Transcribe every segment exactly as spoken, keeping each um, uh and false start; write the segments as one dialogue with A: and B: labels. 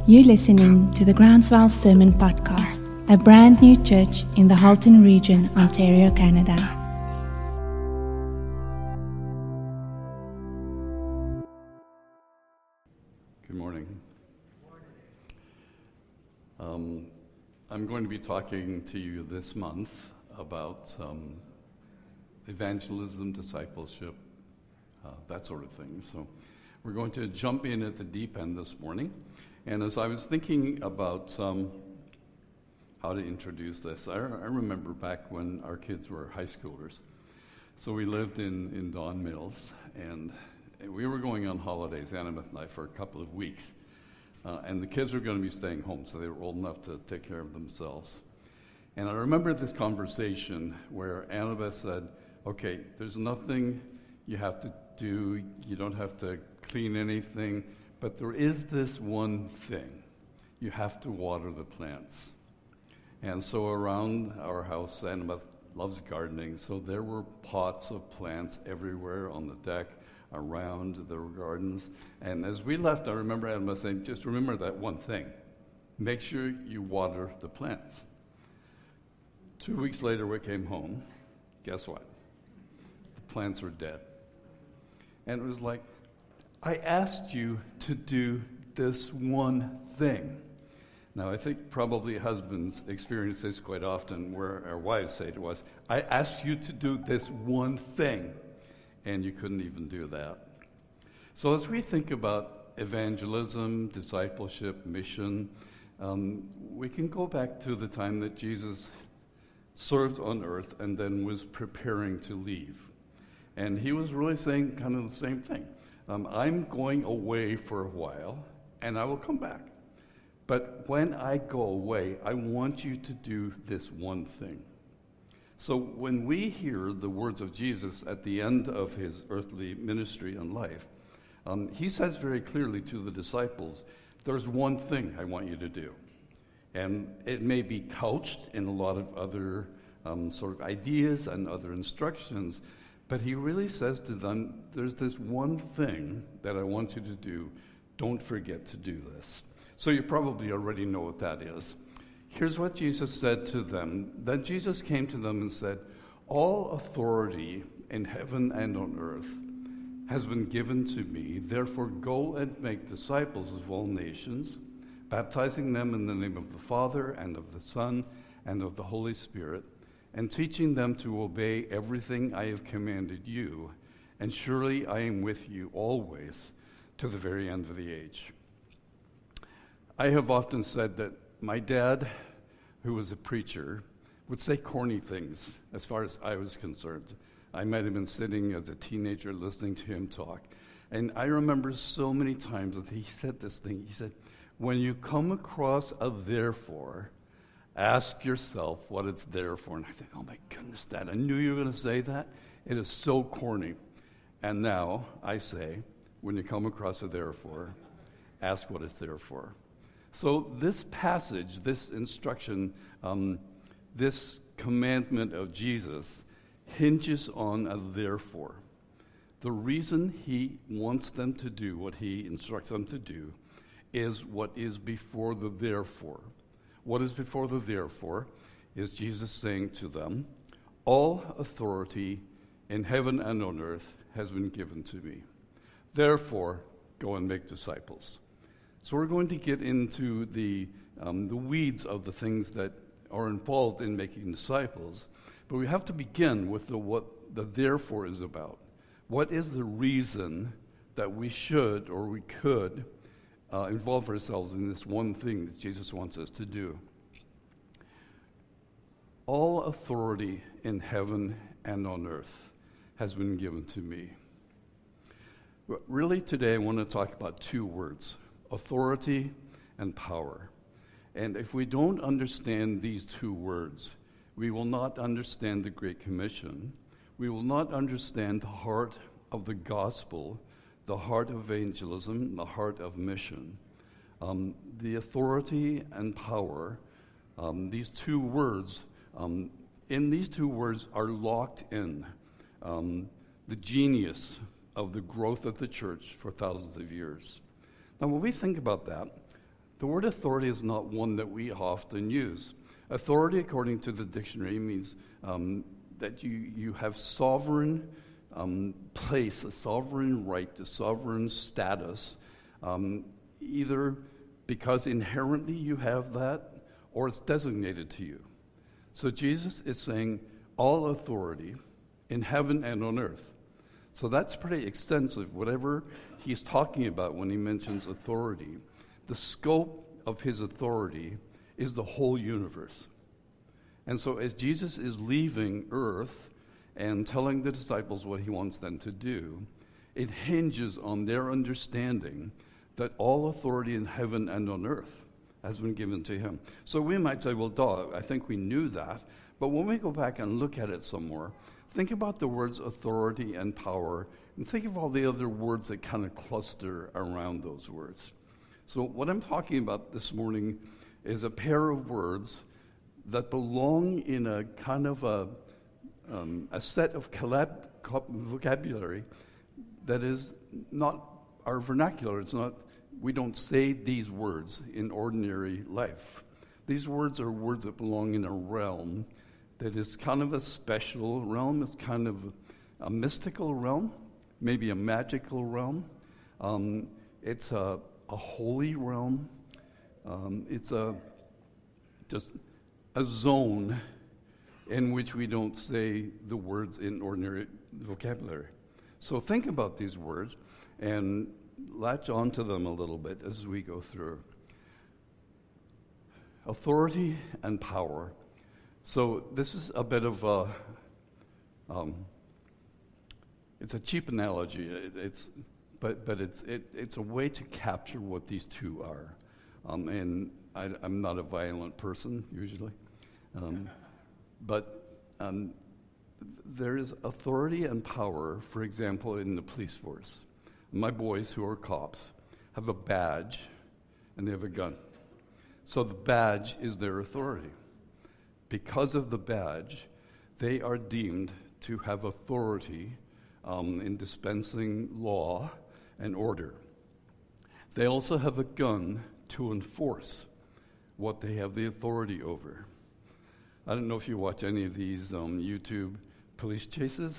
A: You're listening to the Groundswell Sermon Podcast, a brand new church in the Halton region, Ontario, Canada.
B: Good morning. Um, I'm going to be talking to you this month about um, evangelism, discipleship, uh, that sort of thing. So we're going to jump in at the deep end this morning. And as I was thinking about um, how to introduce this, I, I remember back when our kids were high schoolers. So we lived in, in Don Mills, and we were going on holidays, Annabeth and I, for a couple of weeks. Uh, and the kids were going to be staying home, so they were old enough to take care of themselves. And I remember this conversation where Annabeth said, okay, there's nothing you have to do, you don't have to clean anything, but there is this one thing. You have to water the plants. And so around our house, Annabeth loves gardening, so there were pots of plants everywhere on the deck, around the gardens. And as we left, I remember Annabeth saying, just remember that one thing. Make sure you water the plants. Two weeks later, we came home. Guess what? The plants were dead. And it was like, I asked you to do this one thing. Now, I think probably husbands experience this quite often, where our wives say to us, I asked you to do this one thing, and you couldn't even do that. So as we think about evangelism, discipleship, mission, um, we can go back to the time that Jesus served on earth and then was preparing to leave. And he was really saying kind of the same thing. Um, I'm going away for a while, and I will come back. But when I go away, I want you to do this one thing. So when we hear the words of Jesus at the end of his earthly ministry and life, um, he says very clearly to the disciples, there's one thing I want you to do. And it may be couched in a lot of other um, sort of ideas and other instructions, but he really says to them, there's this one thing that I want you to do. Don't forget to do this. So you probably already know what that is. Here's what Jesus said to them. Then Jesus came to them and said, all authority in heaven and on earth has been given to me. Therefore go and make disciples of all nations, baptizing them in the name of the Father and of the Son and of the Holy Spirit, and teaching them to obey everything I have commanded you, and surely I am with you always to the very end of the age. I have often said that my dad, who was a preacher, would say corny things as far as I was concerned. I might have been sitting as a teenager listening to him talk, and I remember so many times that he said this thing. He said, when you come across a therefore, ask yourself what it's there for. And I think, oh my goodness, Dad, I knew you were going to say that. It is so corny. And now I say, when you come across a therefore, ask what it's there for. So this passage, this instruction, um, this commandment of Jesus hinges on a therefore. The reason he wants them to do what he instructs them to do is what is before the therefore. What is before the therefore is Jesus saying to them, all authority in heaven and on earth has been given to me. Therefore, go and make disciples. So we're going to get into the um, the weeds of the things that are involved in making disciples, but we have to begin with the, what the therefore is about. What is the reason that we should or we could Uh, involve ourselves in this one thing that Jesus wants us to do? All authority in heaven and on earth has been given to me. But really today I want to talk about two words, authority and power. And if we don't understand these two words, we will not understand the Great Commission. We will not understand the heart of the gospel, the heart of evangelism, the heart of mission. Um, the authority and power, um, these two words, um, in these two words are locked in um, the genius of the growth of the church for thousands of years. Now, when we think about that, The word authority is not one that we often use. Authority, according to the dictionary, means um, that you, you have sovereign um, place, a sovereign right, a sovereign status, um, either because inherently you have that or it's designated to you. So Jesus is saying all authority in heaven and on earth. So that's pretty extensive. Whatever he's talking about when he mentions authority, the scope of his authority is the whole universe. And so as Jesus is leaving earth and telling the disciples what he wants them to do, it hinges on their understanding that all authority in heaven and on earth has been given to him. So we might say, well, duh, I think we knew that. But when we go back and look at it some more, think about the words authority and power, and think of all the other words that kind of cluster around those words. So what I'm talking about this morning is a pair of words that belong in a kind of a, um, a set of collab- vocabulary that is not our vernacular. It's not, we don't say these words in ordinary life. These words are words that belong in a realm that is kind of a special realm. It's kind of a mystical realm, maybe a magical realm. Um, it's a, a holy realm. Um, it's a just a zone in which we don't say the words in ordinary vocabulary. So think about these words and latch onto them a little bit as we go through. Authority and power. So this is a bit of a, um, it's a cheap analogy. It, it's, but but it's it, it's a way to capture what these two are. Um, and I, I'm not a violent person usually, um, but um, there is authority and power. For example, in the police force, my boys who are cops have a badge, and they have a gun. So the badge is their authority. Because of the badge, they are deemed to have authority um, in dispensing law and order. They also have a gun to enforce what they have the authority over. I don't know if you watch any of these um, YouTube police chases,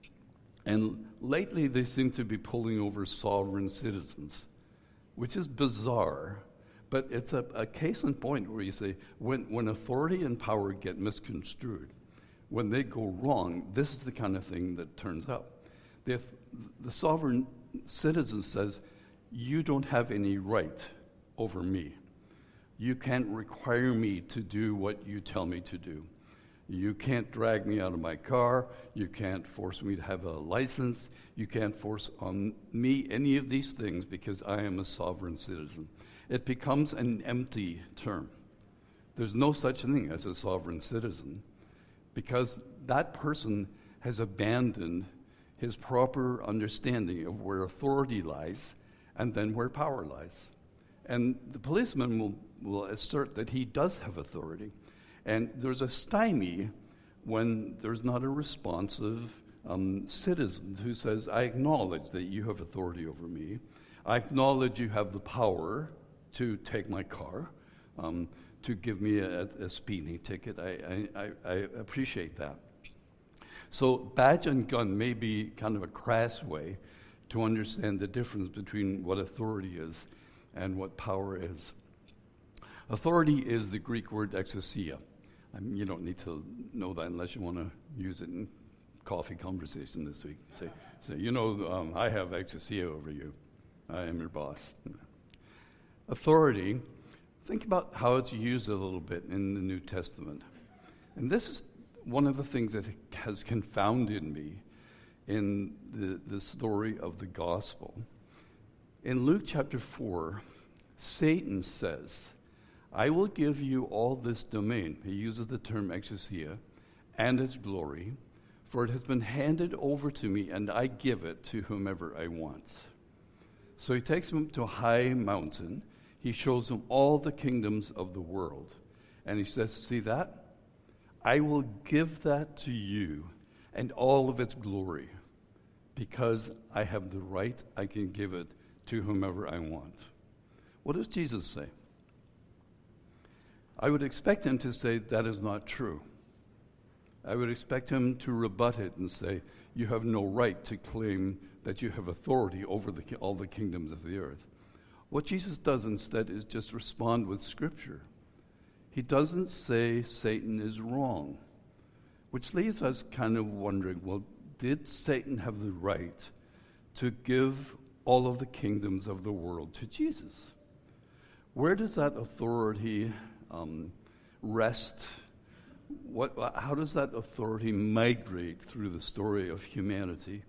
B: and lately they seem to be pulling over sovereign citizens, which is bizarre. But it's a, a case in point where you say, when, when authority and power get misconstrued, when they go wrong, this is the kind of thing that turns up. The, the sovereign citizen says, you don't have any right over me. You can't require me to do what you tell me to do. You can't drag me out of my car. You can't force me to have a license. You can't force on me any of these things because I am a sovereign citizen. It becomes an empty term. There's no such thing as a sovereign citizen because that person has abandoned his proper understanding of where authority lies and then where power lies. And the policeman will, will assert that he does have authority. And there's a stymie when there's not a responsive um, citizen who says, I acknowledge that you have authority over me. I acknowledge you have the power to take my car, um, to give me a, a speeding ticket. I, I, I appreciate that. So badge and gun may be kind of a crass way to understand the difference between what authority is and what power is. Authority is the Greek word exousia. I mean, you don't need to know that unless you want to use it in coffee conversation this week. Say, say you know, um, I have exousia over you. I am your boss. Authority, think about how it's used a little bit in the New Testament. And this is one of the things that has confounded me in the, the story of the gospel. In Luke chapter four, Satan says, I will give you all this domain. He uses the term exousia, and its glory, for it has been handed over to me, and I give it to whomever I want. So he takes him to a high mountain. He shows him all the kingdoms of the world. And he says, see that? I will give that to you and all of its glory because I have the right, I can give it to whomever I want. What does Jesus say? I would expect him to say that is not true. I would expect him to rebut it and say, you have no right to claim that you have authority over the, all the kingdoms of the earth. What Jesus does instead is just respond with Scripture. He doesn't say Satan is wrong, which leaves us kind of wondering, well, did Satan have the right to give all of the kingdoms of the world to Jesus? Where does that authority um, rest? What, how does that authority migrate through the story of humanity?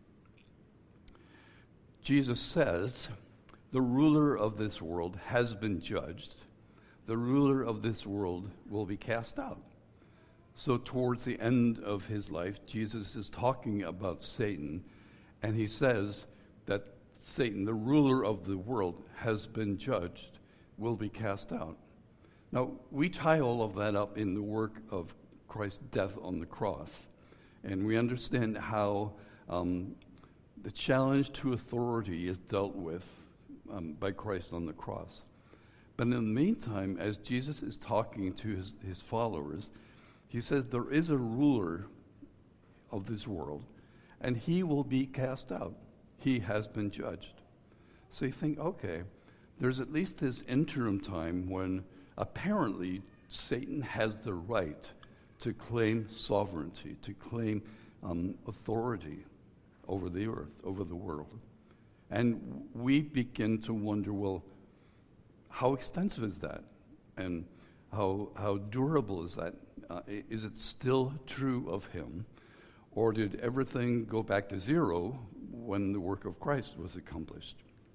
B: Jesus says, the ruler of this world has been judged. The ruler of this world will be cast out. So towards the end of his life, Jesus is talking about Satan, and he says that Satan, the ruler of the world, has been judged, will be cast out. Now, we tie all of that up in the work of Christ's death on the cross, and we understand how um, the challenge to authority is dealt with um, by Christ on the cross. But in the meantime, as Jesus is talking to his, his followers, he says there is a ruler of this world, and he will be cast out. He has been judged. So you think, okay, there's at least this interim time when apparently Satan has the right to claim sovereignty, to claim um, authority over the earth, over the world. And we begin to wonder, well, how extensive is that? And how how durable is that? Uh, is it still true of him? Or did everything go back to zero when the work of Christ was accomplished?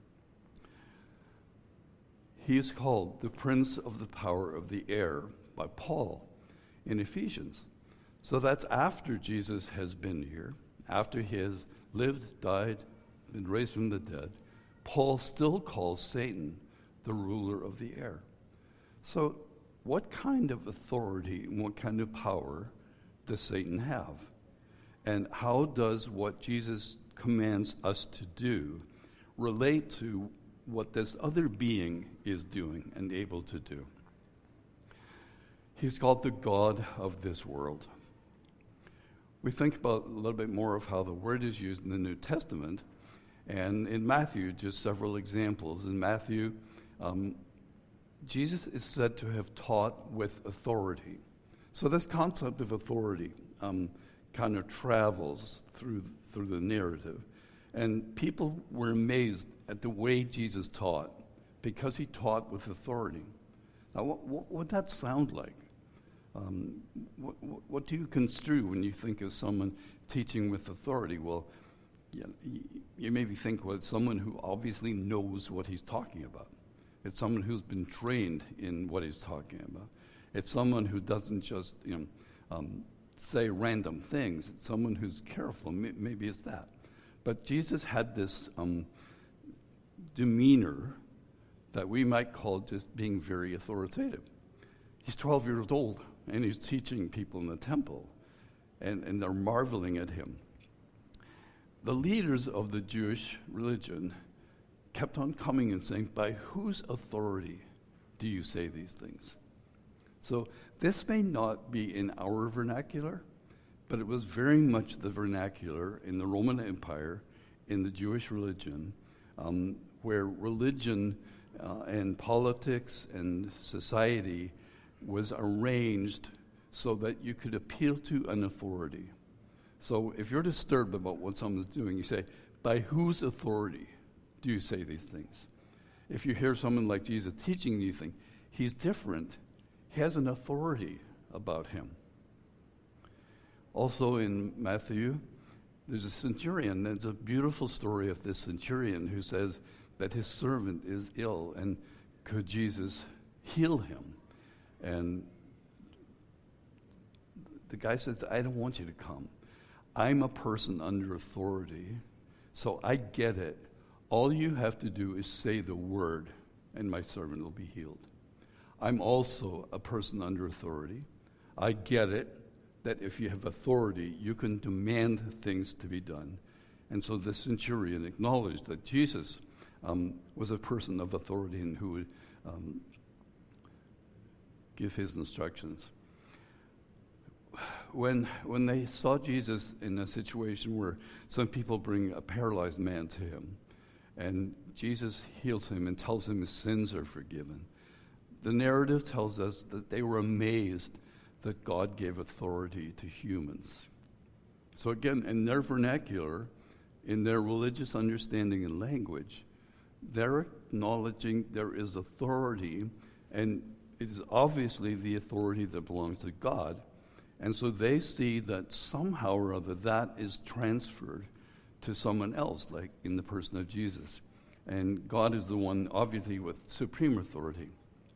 B: He is called the Prince of the Power of the Air by Paul in Ephesians. So that's after Jesus has been here, after he has lived, died, been raised from the dead. Paul still calls Satan the ruler of the air. So what kind of authority and what kind of power does Satan have? And how does what Jesus commands us to do relate to what this other being is doing and able to do? He's called the God of this world. We think about a little bit more of how the word is used in the New Testament, and in Matthew, just several examples. In Matthew, um, Jesus is said to have taught with authority. So this concept of authority um, kind of travels through through the narrative. And people were amazed at the way Jesus taught because he taught with authority. Now, what, what would that sound like? Um, what, what do you construe when you think of someone teaching with authority? Well, you, you maybe think, well, it's someone who obviously knows what he's talking about. It's someone who's been trained in what he's talking about. It's someone who doesn't just, you know, um, say random things. It's someone who's careful. Maybe it's that. But Jesus had this um, demeanor that we might call just being very authoritative. He's twelve years old, and he's teaching people in the temple, and, and they're marveling at him. The leaders of the Jewish religion kept on coming and saying, by whose authority do you say these things? So this may not be in our vernacular, but it was very much the vernacular in the Roman Empire, in the Jewish religion, um, where religion uh, and politics and society was arranged so that you could appeal to an authority. So if you're disturbed about what someone's doing, you say, by whose authority do you say these things? If you hear someone like Jesus teaching, you think, he's different. He has an authority about him. Also in Matthew, there's a centurion. There's a beautiful story of this centurion who says that his servant is ill, and could Jesus heal him? And the guy says, I don't want you to come. I'm a person under authority, so I get it. All you have to do is say the word, and my servant will be healed. I'm also a person under authority. I get it that if you have authority, you can demand things to be done. And so the centurion acknowledged that Jesus um, was a person of authority and who would um, give his instructions. When when they saw Jesus in a situation where some people bring a paralyzed man to him, and Jesus heals him and tells him his sins are forgiven, the narrative tells us that they were amazed that God gave authority to humans. So again, in their vernacular, in their religious understanding and language, they're acknowledging there is authority, and it is obviously the authority that belongs to God. And so they see that somehow or other that is transferred to someone else, like in the person of Jesus. And God is the one, obviously, with supreme authority.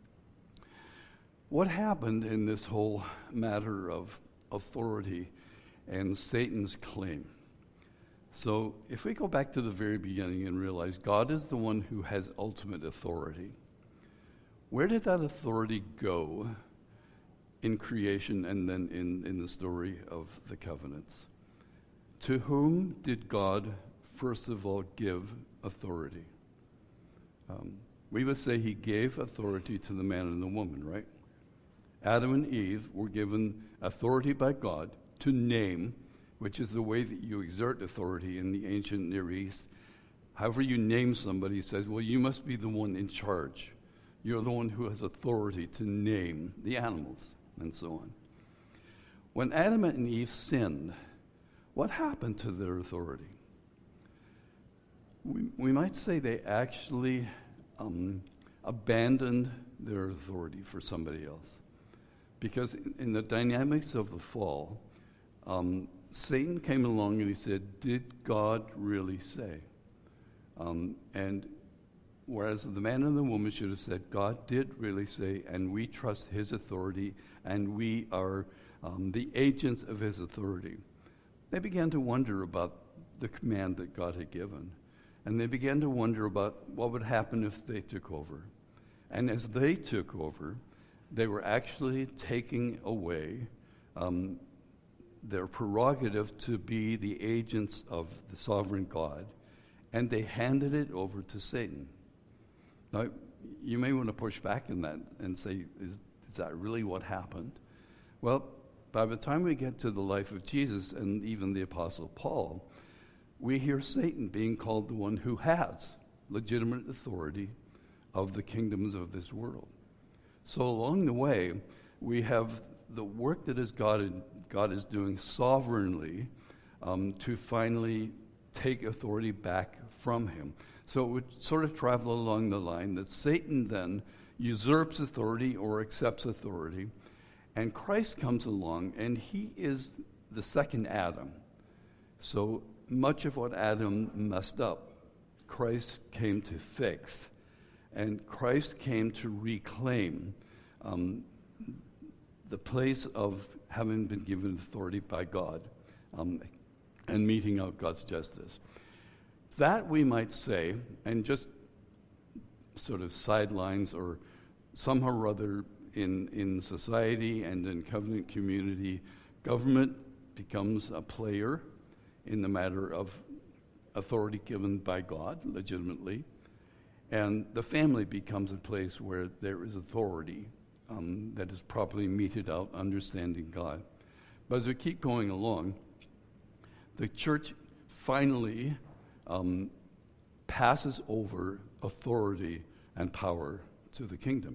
B: What happened in this whole matter of authority and Satan's claim? So if we go back to the very beginning and realize God is the one who has ultimate authority, where did that authority go in creation and then in, in the story of the covenants? To whom did God, first of all, give authority? Um, we would say he gave authority to the man and the woman, right? Adam and Eve were given authority by God to name, which is the way that you exert authority in the ancient Near East. However you name somebody, he says, well, you must be the one in charge. You're the one who has authority to name the animals, and so on. When Adam and Eve sinned, what happened to their authority? We, we might say they actually um, abandoned their authority for somebody else. Because in, in the dynamics of the fall, um, Satan came along and he said, did God really say? Um, and whereas the man and the woman should have said, God did really say, and we trust his authority, and we are um, the agents of his authority. They began to wonder about the command that God had given. And they began to wonder about what would happen if they took over. And as they took over, they were actually taking away um, their prerogative to be the agents of the sovereign God, and they handed it over to Satan. Now, you may want to push back in that and say, is, is that really what happened? Well, by the time we get to the life of Jesus and even the Apostle Paul, we hear Satan being called the one who has legitimate authority of the kingdoms of this world. So along the way, we have the work that is God, God is doing sovereignly um, to finally take authority back from him. So it would sort of travel along the line that Satan then usurps authority or accepts authority, and Christ comes along, and he is the second Adam. So much of what Adam messed up, Christ came to fix. And Christ came to reclaim um, the place of having been given authority by God um, and meting out God's justice. That we might say, and just sort of sidelines or somehow or other in, in society and in covenant community, government becomes a player in the matter of authority given by God legitimately. And the family becomes a place where there is authority um, that is properly meted out, understanding God. But as we keep going along, the church finally um, passes over authority and power to the kingdom.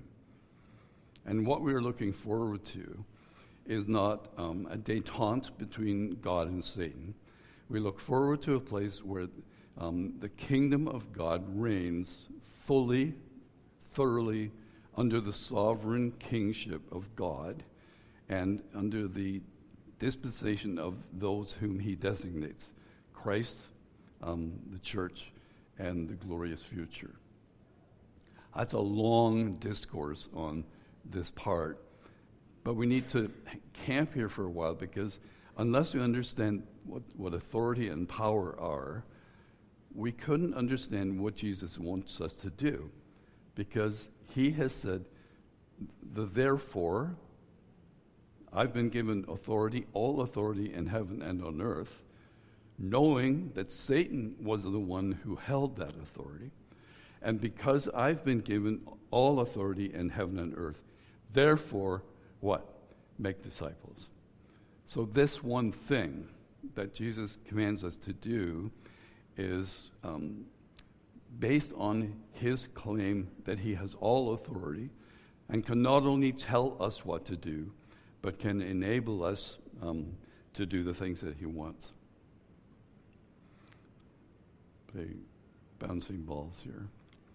B: And what we're looking forward to is not um, a détente between God and Satan. We look forward to a place where um, the kingdom of God reigns fully, thoroughly, under the sovereign kingship of God and under the dispensation of those whom he designates, Christ, um, the church, and the glorious future. That's a long discourse on this part, but we need to camp here for a while, because unless we understand what, what authority and power are, we couldn't understand what Jesus wants us to do, because he has said, the therefore, I've been given authority, all authority in heaven and on earth, knowing that Satan was the one who held that authority. And because I've been given all authority in heaven and earth, Therefore, what? Make disciples. So this one thing that Jesus commands us to do is um, based on his claim that he has all authority and can not only tell us what to do, but can enable us um, to do the things that he wants. Play bouncing balls here.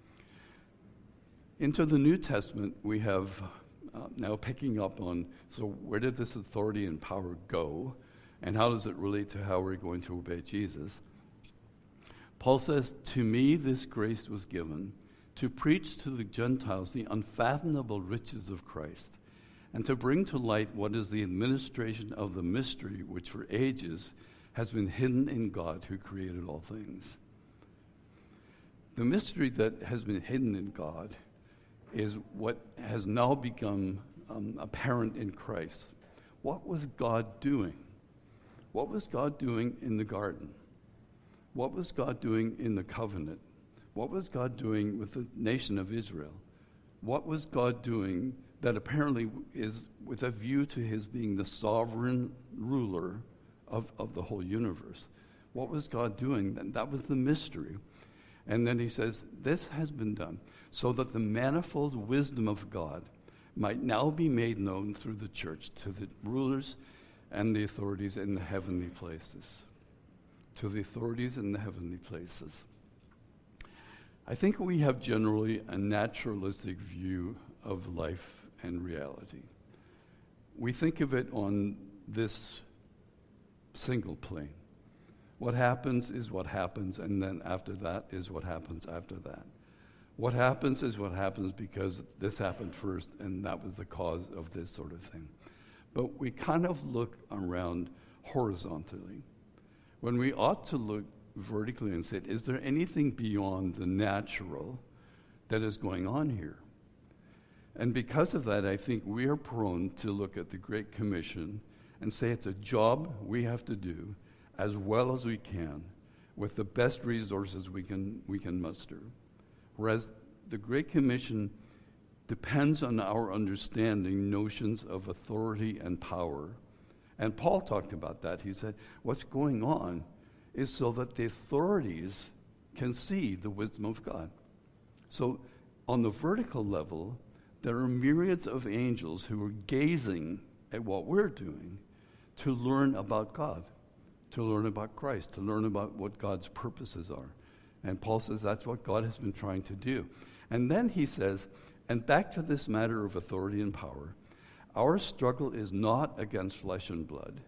B: Into the New Testament, we have uh, now picking up on, so where did this authority and power go, and how does it relate to how we're going to obey Jesus? Paul says, to me this grace was given to preach to the Gentiles the unfathomable riches of Christ, and to bring to light what is the administration of the mystery which for ages has been hidden in God who created all things. The mystery that has been hidden in God is what has now become um, apparent in Christ. What was God doing? What was God doing in the garden? What was God doing in the covenant? What was God doing with the nation of Israel? What was God doing that apparently is with a view to his being the sovereign ruler of, of the whole universe? What was God doing then? That was the mystery. And then he says, this has been done so that the manifold wisdom of God might now be made known through the church to the rulers and the authorities in the heavenly places. To the authorities in the heavenly places. I think we have generally a naturalistic view of life and reality. We think of it on this single plane. What happens is what happens, and then after that is what happens after that. What happens is what happens because this happened first, and that was the cause of this sort of thing. But we kind of look around horizontally, when we ought to look vertically and say, is there anything beyond the natural that is going on here? And because of that, I think we are prone to look at the Great Commission and say it's a job we have to do as well as we can with the best resources we can we can muster. Whereas the Great Commission depends on our understanding notions of authority and power. And Paul talked about that. He said, what's going on is so that the authorities can see the wisdom of God. So on the vertical level, there are myriads of angels who are gazing at what we're doing to learn about God, to learn about Christ, to learn about what God's purposes are. And Paul says that's what God has been trying to do. And then he says, and back to this matter of authority and power, our struggle is not against flesh and blood.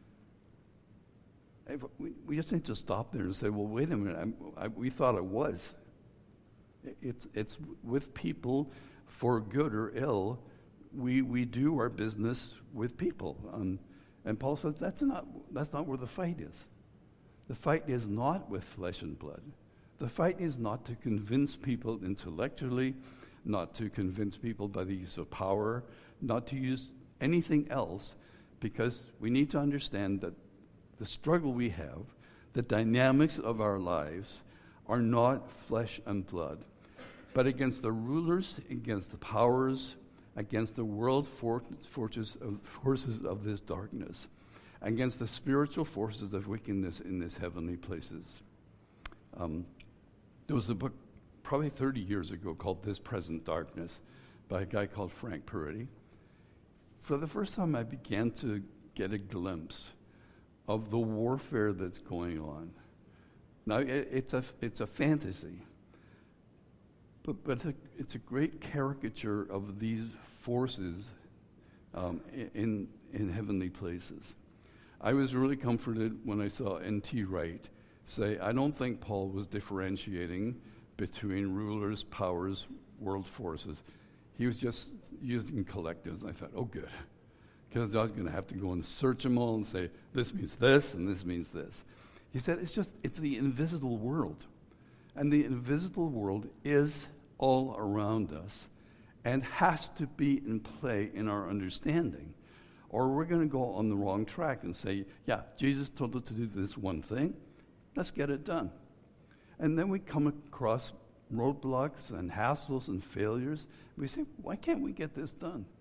B: We, we just need to stop there and say, well, wait a minute, I, I, we thought it was. It's, it's with people for good or ill. We, we do our business with people. Um, and Paul says that's not, that's not where the fight is. The fight is not with flesh and blood. The fight is not to convince people intellectually, not to convince people by the use of power, not to use anything else, because we need to understand that the struggle we have, the dynamics of our lives, are not flesh and blood, but against the rulers, against the powers, against the world for- forces, of, forces of this darkness, against the spiritual forces of wickedness in these heavenly places. Um, there was a book probably thirty years ago called This Present Darkness by a guy called Frank Peretti. For the first time, I began to get a glimpse of the warfare that's going on. Now, it, it's a it's a fantasy, but but it's a, it's a great caricature of these forces um, in in heavenly places. I was really comforted when I saw N T Wright say, I don't think Paul was differentiating between rulers, powers, world forces. He was just using collectives. And I thought, oh, good. Because I was going to have to go and search them all and say, this means this and this means this. He said, it's just, it's the invisible world. And the invisible world is all around us and has to be in play in our understanding. Or we're going to go on the wrong track and say, yeah, Jesus told us to do this one thing. Let's get it done. And then we come across roadblocks and hassles and failures. We say, why can't we get this done?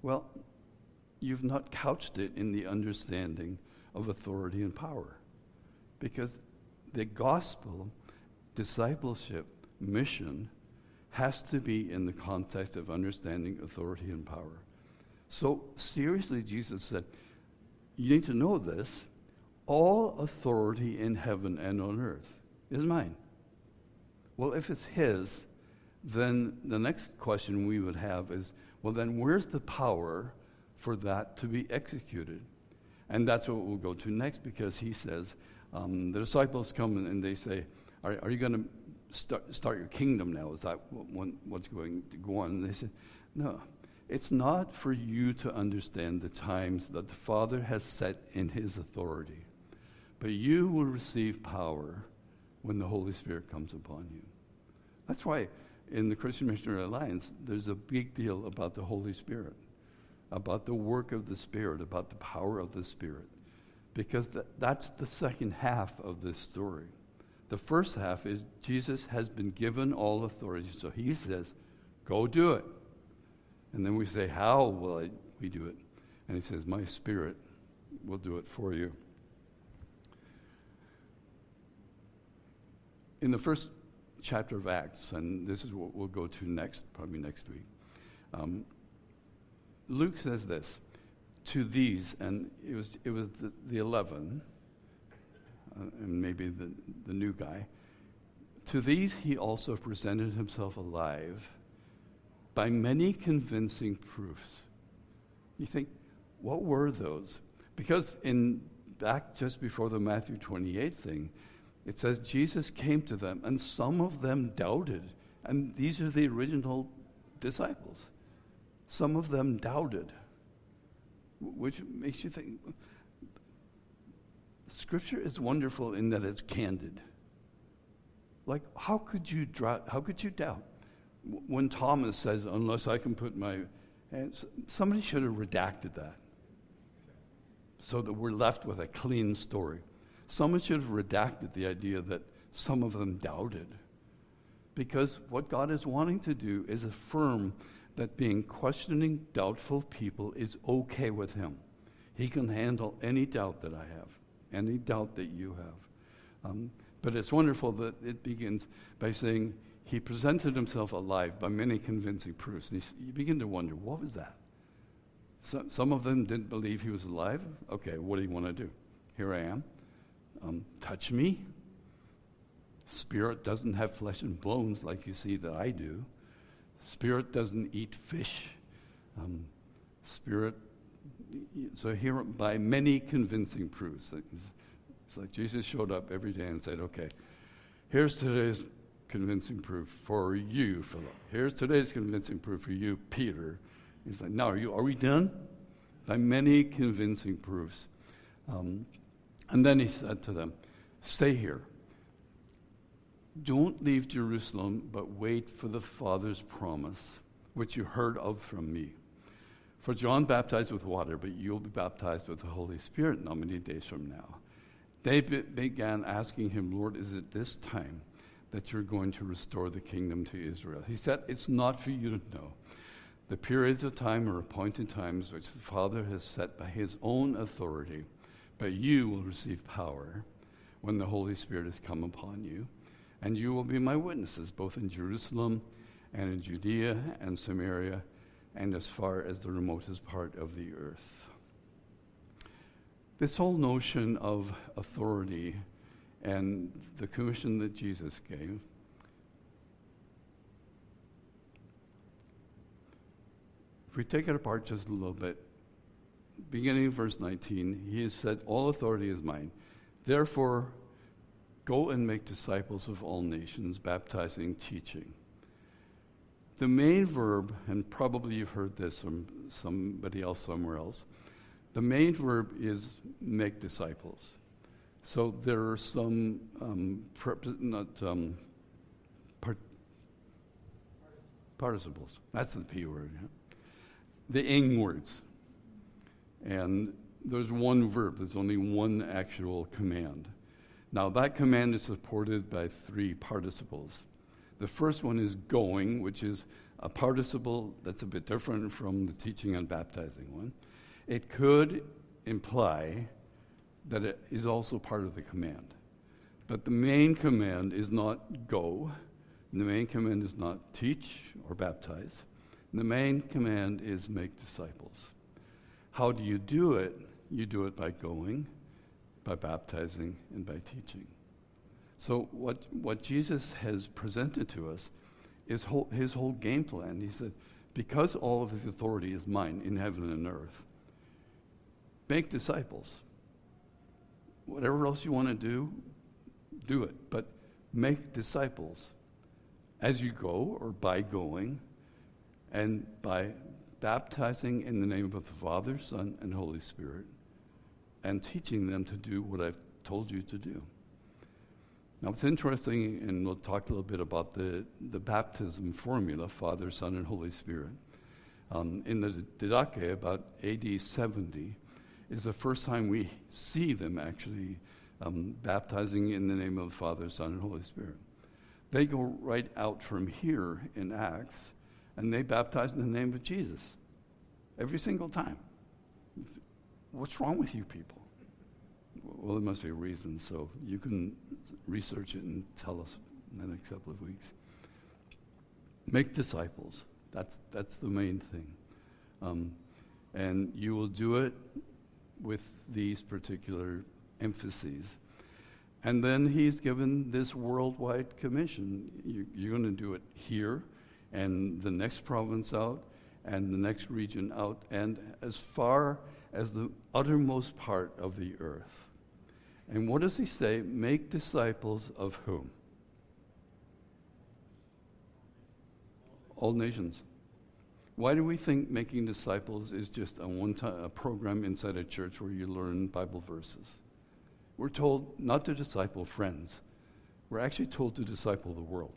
B: Well, you've not couched it in the understanding of authority and power. Because the gospel, discipleship, mission has to be in the context of understanding authority and power. So seriously, Jesus said, you need to know this. All authority in heaven and on earth is mine. Well, if it's his, then the next question we would have is, well, then where's the power for that to be executed? And that's what we'll go to next, because he says, um, the disciples come and they say, are, are you going to start, start your kingdom now? Is that what, what's going to go on? And they said, no, it's not for you to understand the times that the Father has set in his authority, but you will receive power when the Holy Spirit comes upon you. That's why in the Christian Missionary Alliance, there's a big deal about the Holy Spirit, about the work of the Spirit, about the power of the Spirit, because th- that's the second half of this story. The first half is Jesus has been given all authority, so he says, go do it. And then we say, how will I, we do it? And he says, my Spirit will do it for you. In the first chapter of Acts, and this is what we'll go to next, probably next week, um, Luke says this, to these, and it was it was the, the eleven, uh, and maybe the, the new guy, to these he also presented himself alive by many convincing proofs. You think, what were those? Because in back just before the Matthew twenty-eight thing, it says Jesus came to them, and some of them doubted. And these are the original disciples. Some of them doubted, which makes you think, Scripture is wonderful in that it's candid. Like, how could you dra- how could you doubt? When Thomas says, unless I can put my hands, somebody should have redacted that so that we're left with a clean story. Someone should have redacted the idea that some of them doubted. Because what God is wanting to do is affirm that being questioning, doubtful people is okay with him. He can handle any doubt that I have, any doubt that you have. Um, but it's wonderful that it begins by saying, he presented himself alive by many convincing proofs. And he, you begin to wonder, what was that? So, some of them didn't believe he was alive. Okay, what do you want to do? Here I am. Um, touch me. Spirit doesn't have flesh and bones like you see that I do. Spirit doesn't eat fish. Um, spirit, so here by many convincing proofs. It's like Jesus showed up every day and said, okay, here's today's convincing proof for you, Philip. Here's today's convincing proof for you, Peter. He's like, now are, you, are we done? By many convincing proofs. Um, and then he said to them, stay here. Don't leave Jerusalem, but wait for the Father's promise, which you heard of from me. For John baptized with water, but you'll be baptized with the Holy Spirit not many days from now. They be- began asking him, Lord, is it this time that you're going to restore the kingdom to Israel? He said, it's not for you to know. The periods of time are appointed times which the Father has set by his own authority, but you will receive power when the Holy Spirit has come upon you, and you will be my witnesses, both in Jerusalem and in Judea and Samaria, and as far as the remotest part of the earth. This whole notion of authority and the commission that Jesus gave, if we take it apart just a little bit, beginning in verse nineteen, he has said, all authority is mine. Therefore, go and make disciples of all nations, baptizing, teaching. The main verb, and probably you've heard this from somebody else somewhere else, the main verb is make disciples. So there are some, um, prep, not um, part, participles. That's the P word. Yeah? The ing words. And there's one verb. There's only one actual command. Now, that command is supported by three participles. The first one is going, which is a participle that's a bit different from the teaching and baptizing one. It could imply that it is also part of the command. But the main command is not go. The main command is not teach or baptize. The main command is make disciples. How do you do it? You do it by going, by baptizing, and by teaching. So what what Jesus has presented to us is whole, his whole game plan. He said, because all of the authority is mine in heaven and earth, make disciples. Whatever else you want to do, do it. But make disciples as you go or by going, and by baptizing in the name of the Father, Son, and Holy Spirit, and teaching them to do what I've told you to do. Now, it's interesting, and we'll talk a little bit about the, the baptism formula, Father, Son, and Holy Spirit. Um, in the Didache, about A D seventy, is the first time we see them actually um, baptizing in the name of the Father, Son, and Holy Spirit. They go right out from here in Acts, and they baptize in the name of Jesus every single time. What's wrong with you people? Well, there must be a reason, so you can research it and tell us in the next couple of weeks. Make disciples. That's that's the main thing. Um, and you will do it with these particular emphases. And then he's given this worldwide commission. You, you're going to do it here, and the next province out, and the next region out, and as far as the uttermost part of the earth. And what does he say? Make disciples of whom? All nations. Why do we think making disciples is just a one-time a program inside a church where you learn Bible verses? We're told not to disciple friends. We're actually told to disciple the world.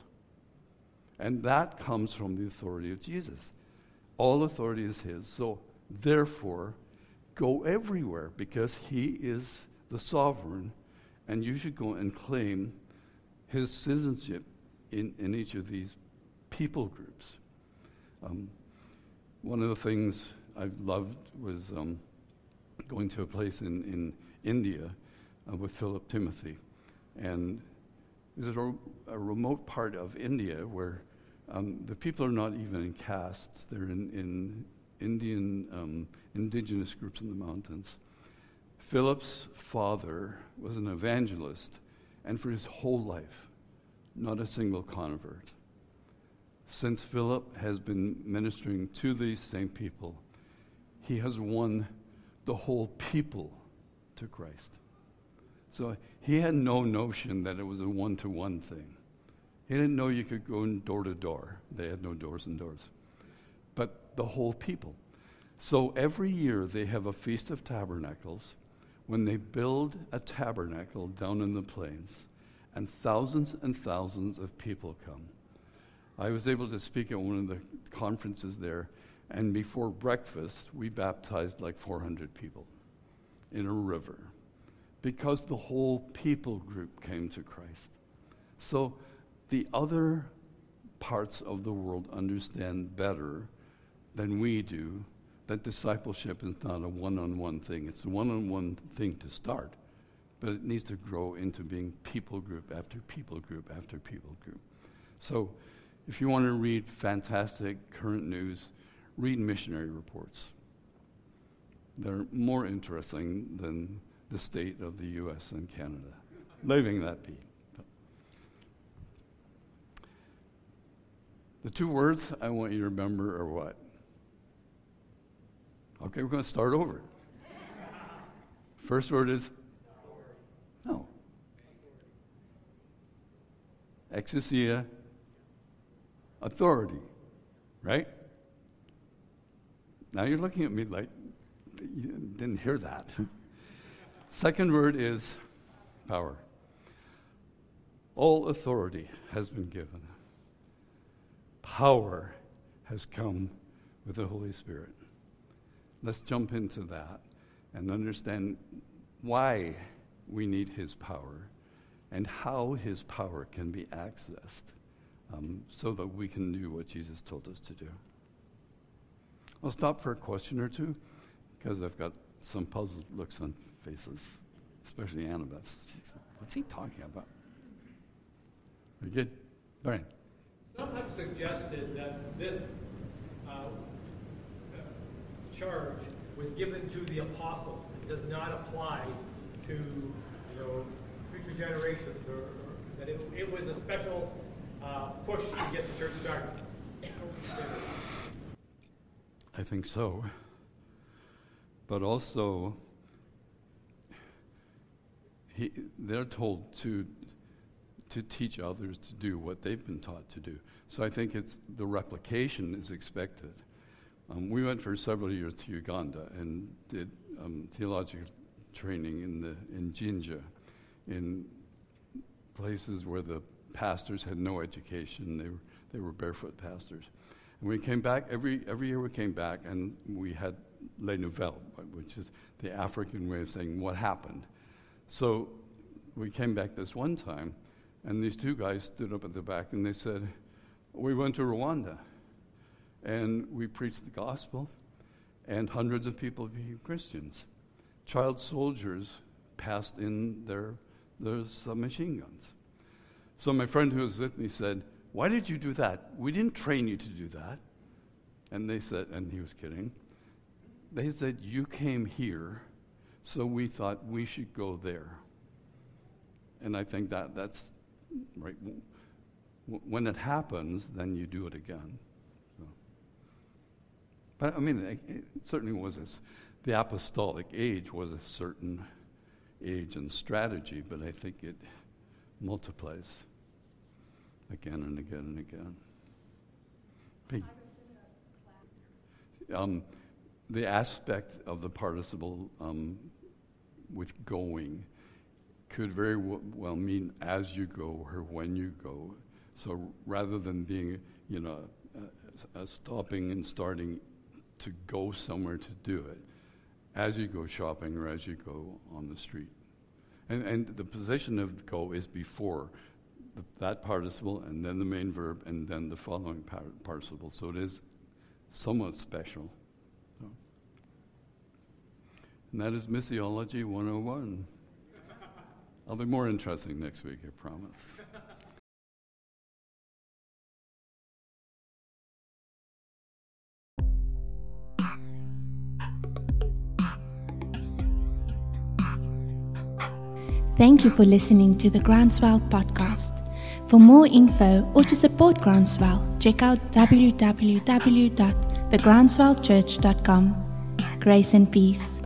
B: And that comes from the authority of Jesus. All authority is his. So, therefore, go everywhere because he is the sovereign, and you should go and claim his citizenship in, in each of these people groups. Um, one of the things I've loved was um, going to a place in, in India uh, with Philip Timothy. And there's a, a remote part of India where um, the people are not even in castes. They're in, in Indian um, indigenous groups in the mountains. Philip's father was an evangelist, and for his whole life, not a single convert. Since Philip has been ministering to these same people, he has won the whole people to Christ. So he had no notion that it was a one-to-one thing. He didn't know you could go in door to door. They had no doors and doors. But the whole people. So every year they have a Feast of Tabernacles when they build a tabernacle down in the plains, and thousands and thousands of people come. I was able to speak at one of the conferences there, and before breakfast, we baptized like four hundred people in a river because the whole people group came to Christ. So the other parts of the world understand better than we do that discipleship is not a one-on-one thing. It's a one-on-one thing to start, but it needs to grow into being people group after people group after people group. So if you want to read fantastic current news, read missionary reports. They're more interesting than the state of the U S and Canada. Leaving that be. The two words I want you to remember are what? Okay, we're going to start over. First word is no. Exousia, authority, right? Now you're looking at me like you didn't hear that. Second word is power. All authority has been given. Power has come with the Holy Spirit. Let's jump into that and understand why we need his power and how his power can be accessed um, so that we can do what Jesus told us to do. I'll stop for a question or two, because I've got some puzzled looks on faces, especially Annabeth. She's like, what's he talking about? Very good. Brian.
C: Some have suggested that this uh, charge was given to the apostles. It does not apply to, you know, future generations, or, or that it, it was a special uh, push to get the church started.
B: I think so. But also, he, they're told to to teach others to do what they've been taught to do. So I think it's the replication is expected. Um, we went for several years to Uganda and did um, theological training in the in Jinja, in places where the pastors had no education. They were they were barefoot pastors. And we came back every every year. We came back and we had Les Nouvelles, which is the African way of saying what happened. So we came back this one time, and these two guys stood up at the back and they said, "We went to Rwanda, and we preached the gospel, and hundreds of people became Christians. Child soldiers passed in their their submachine guns." So my friend who was with me said, "Why did you do that? We didn't train you to do that." And they said, and he was kidding, they said, "You came here, so we thought we should go there." And I think that that's right. When it happens, then you do it again. So. But I mean, it, it certainly was this, the apostolic age was a certain age and strategy, but I think it multiplies again and again and again. Pete. Um, the aspect of the participle um, with going could very w- well mean as you go or when you go. So rather than being, you know, uh, uh, stopping and starting to go somewhere to do it, as you go shopping or as you go on the street. And, and the position of go is before the, that participle and then the main verb and then the following par- participle. So it is somewhat special. So. And that is Missiology one oh one. I'll be more interesting next week, I promise.
A: Thank you for listening to the Groundswell podcast. For more info or to support Groundswell, check out w w w dot the groundswell church dot com. Grace and peace.